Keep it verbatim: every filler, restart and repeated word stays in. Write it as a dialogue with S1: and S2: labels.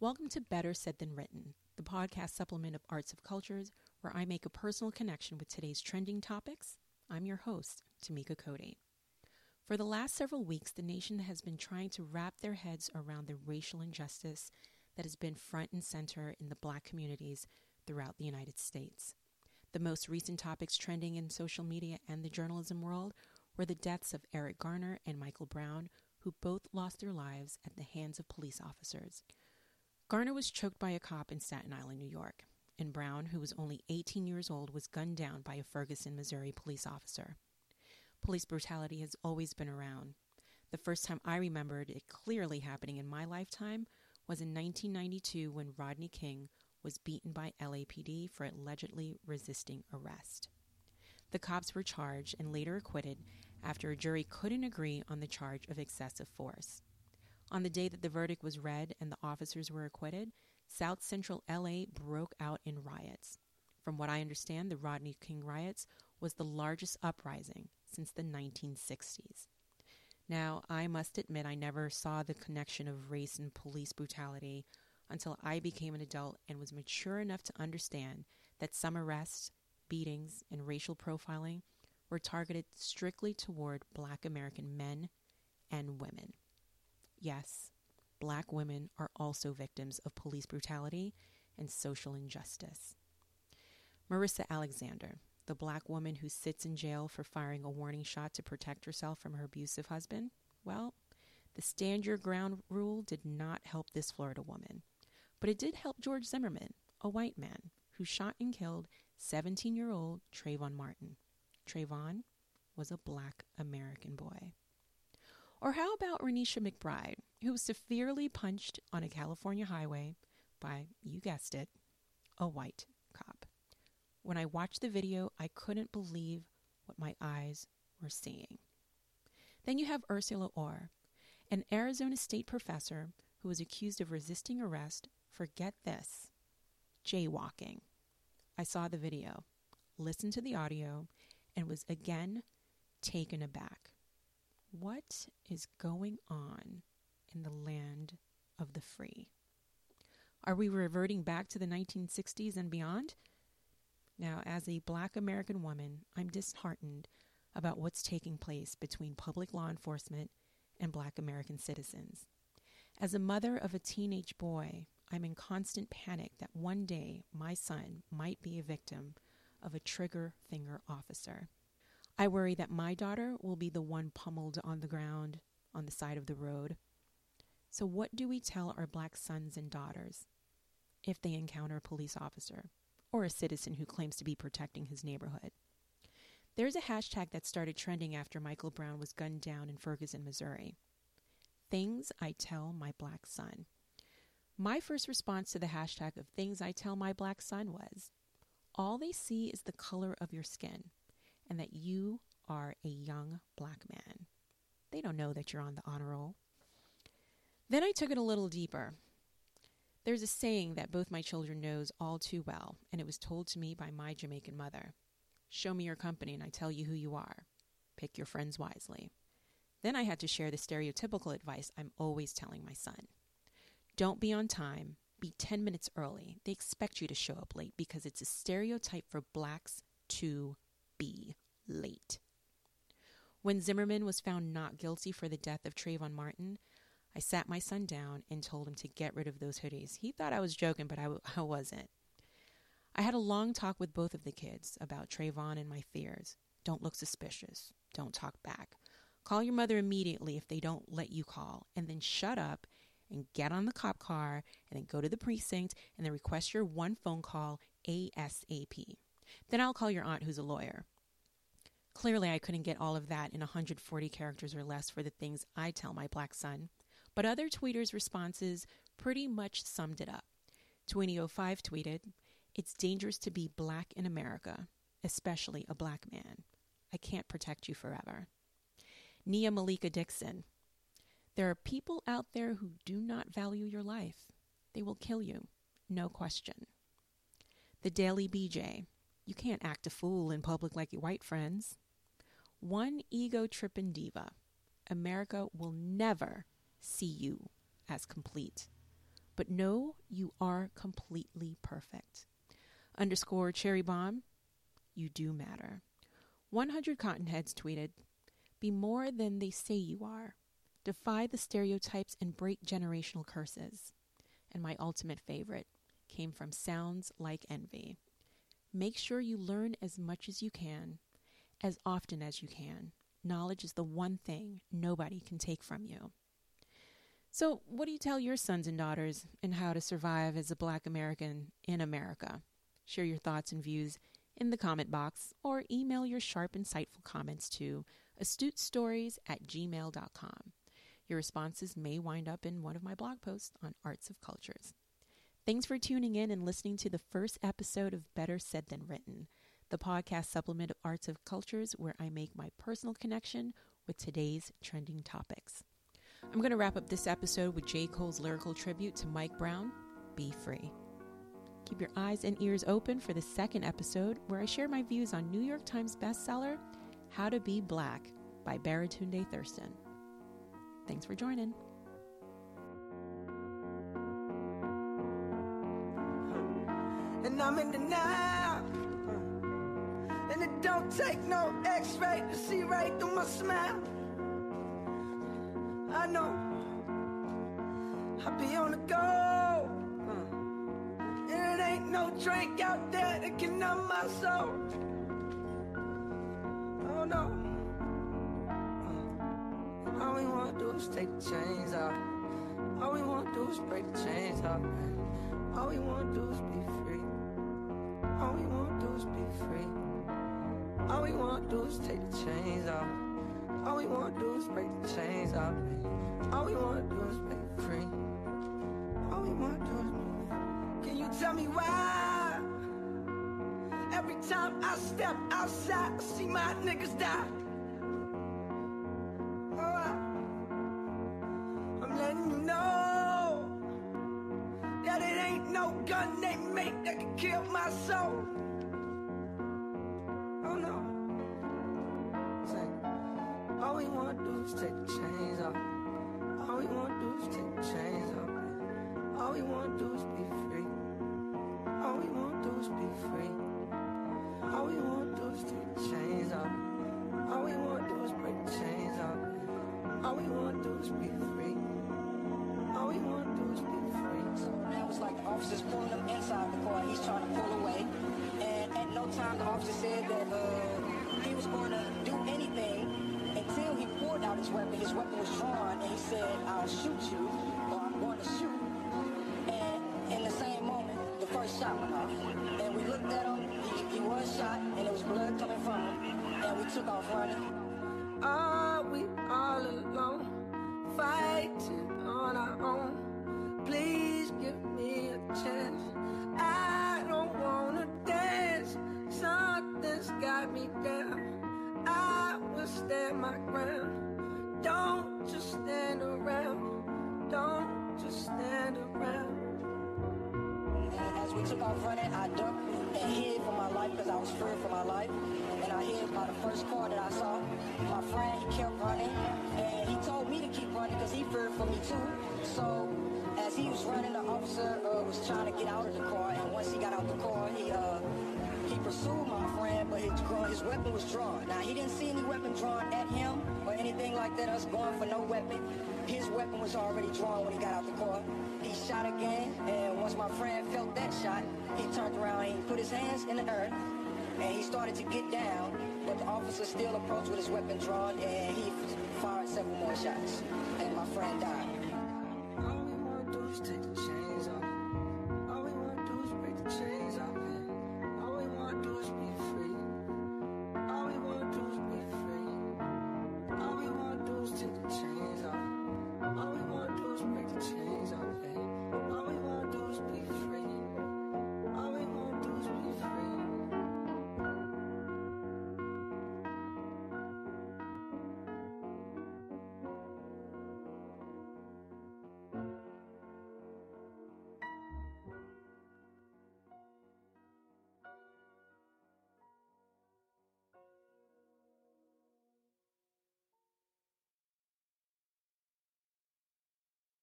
S1: Welcome to Better Said Than Written, the podcast supplement of Arts of Cultures, where I make a personal connection with today's trending topics. I'm your host, Tamika Cody. For the last several weeks, the nation has been trying to wrap their heads around the racial injustice that has been front and center in the Black communities throughout the United States. The most recent topics trending in social media and the journalism world were the deaths of Eric Garner and Michael Brown, who both lost their lives at the hands of police officers. Garner was choked by a cop in Staten Island, New York, and Brown, who was only eighteen years old, was gunned down by a Ferguson, Missouri police officer. Police brutality has always been around. The first time I remembered it clearly happening in my lifetime was in nineteen ninety-two when Rodney King was beaten by L A P D for allegedly resisting arrest. The cops were charged and later acquitted after a jury couldn't agree on the charge of excessive force. On the day that the verdict was read and the officers were acquitted, South Central L A broke out in riots. From what I understand, the Rodney King riots was the largest uprising since the nineteen sixties. Now, I must admit I never saw the connection of race and police brutality until I became an adult and was mature enough to understand that some arrests, beatings, and racial profiling were targeted strictly toward Black American men and women. Yes, Black women are also victims of police brutality and social injustice. Marissa Alexander, the Black woman who sits in jail for firing a warning shot to protect herself from her abusive husband, well, the stand your ground rule did not help this Florida woman. But it did help George Zimmerman, a white man, who shot and killed seventeen-year-old Trayvon Martin. Trayvon was a Black American boy. Or how about Renisha McBride, who was severely punched on a California highway by, you guessed it, a white cop. When I watched the video, I couldn't believe what my eyes were seeing. Then you have Ursula Orr, an Arizona State professor who was accused of resisting arrest for, get this, jaywalking. I saw the video, listened to the audio, and was again taken aback. What is going on in the land of the free? Are we reverting back to the nineteen sixties and beyond? Now, as a Black American woman, I'm disheartened about what's taking place between public law enforcement and Black American citizens. As a mother of a teenage boy, I'm in constant panic that one day my son might be a victim of a trigger finger officer. I worry that my daughter will be the one pummeled on the ground on the side of the road. So what do we tell our Black sons and daughters if they encounter a police officer or a citizen who claims to be protecting his neighborhood? There's a hashtag that started trending after Michael Brown was gunned down in Ferguson, Missouri. Things I tell my Black son. My first response to the hashtag of things I tell my Black son was, all they see is the color of your skin and that you are a young Black man. They don't know that you're on the honor roll. Then I took it a little deeper. There's a saying that both my children knows all too well, and it was told to me by my Jamaican mother. Show me your company and I tell you who you are. Pick your friends wisely. Then I had to share the stereotypical advice I'm always telling my son. Don't be on time. Be ten minutes early. They expect you to show up late because it's a stereotype for Blacks to be late. When Zimmerman was found not guilty for the death of Trayvon Martin, I sat my son down and told him to get rid of those hoodies. He thought I was joking, but I, w- I wasn't. I had a long talk with both of the kids about Trayvon and my fears. Don't look suspicious. Don't talk back. Call your mother immediately if they don't let you call, and then shut up and get on the cop car and then go to the precinct and then request your one phone call ASAP. Then I'll call your aunt who's a lawyer. Clearly, I couldn't get all of that in one hundred forty characters or less for the things I tell my Black son, but other tweeters' responses pretty much summed it up. twenty oh five tweeted, "It's dangerous to be Black in America, especially a Black man. I can't protect you forever." Nia Malika Dixon, "There are people out there who do not value your life. They will kill you, no question." The Daily B J, "You can't act a fool in public like your white friends." One ego-tripping diva, "America will never see you as complete." but know you are completely perfect. Underscore Cherry Bomb, you do matter. one hundred Cottonheads tweeted, be more than they say you are. Defy the stereotypes and break generational curses. And my ultimate favorite came from Sounds Like Envy. Make sure you learn as much as you can, as often as you can. Knowledge is the one thing nobody can take from you. So what do you tell your sons and daughters in how to survive as a Black American in America? Share your thoughts and views in the comment box or email your sharp, insightful comments to astutestories at gmail dot com. Your responses may wind up in one of my blog posts on Arts of Cultures. Thanks for tuning in and listening to the first episode of Better Said Than Written, the podcast supplement of Arts of Cultures where I make my personal connection with today's trending topics. I'm going to wrap up this episode with J. Cole's lyrical tribute to Mike Brown, Be Free. Keep your eyes and ears open for the second episode where I share my views on New York Times bestseller, How to Be Black by Baratunde Thurston. Thanks for joining.
S2: And I'm in denial, and it don't take no x-ray to see right through my smile. I know I be on the go, and it ain't no drink out there that can numb my soul. Oh no, all we wanna do is take the chains off. All we wanna do is break the chains off. All we wanna do is be free. All we wanna do is be free. All we wanna do is take the chains off. All we wanna do is break the chains off. All we wanna do is be free. All we wanna do is be. Can you tell me why? Every time I step outside, I see my niggas die. Oh, I, I'm letting you know that it ain't no gun they make that can kill my soul. Oh no. Say, all we wanna do is take the chains off. All we wanna do is take the chains off. All we wanna do is be free. All we wanna do is be free. All we wanna do is take the chains off. All we wanna do is break the chains off. All we wanna do is be free. All we wanna do is be free.
S3: So now it's like the officer's pulling him inside the car. He's trying to pull away. And at no time the officer said that uh, he was going to do anything until he pulled out his weapon. His weapon was drawn, and he said, I'll shoot you, or I'm going to shoot. And in the same moment, the first shot went off. And we looked at him. He, he was shot, and there was blood coming from him. And we took off running.
S2: Are we all alone, fighting on our own? Please give me a chance. I don't wanna dance. Something's got me down. I will stand my ground. Don't just stand around. Don't just stand around.
S3: And as we took off running, I ducked and hid for my life because I was fearing for my life. And I hid by the first car that I saw. My friend, he kept running, and he told me to keep running because he feared for me too. So as he was running, the officer uh, was trying to get out of the car, and once he got out the car, he uh, he pursued my friend, but his, his weapon was drawn. Now, he didn't see any weapon drawn at him or anything like that, us going for no weapon. His weapon was already drawn when he got out the car. He shot again, and once my friend felt that shot, he turned around and he put his hands in the earth, and he started to get down, but the officer still approached with his weapon drawn, and he fired several more shots, and my friend died.
S2: All we wanna do is take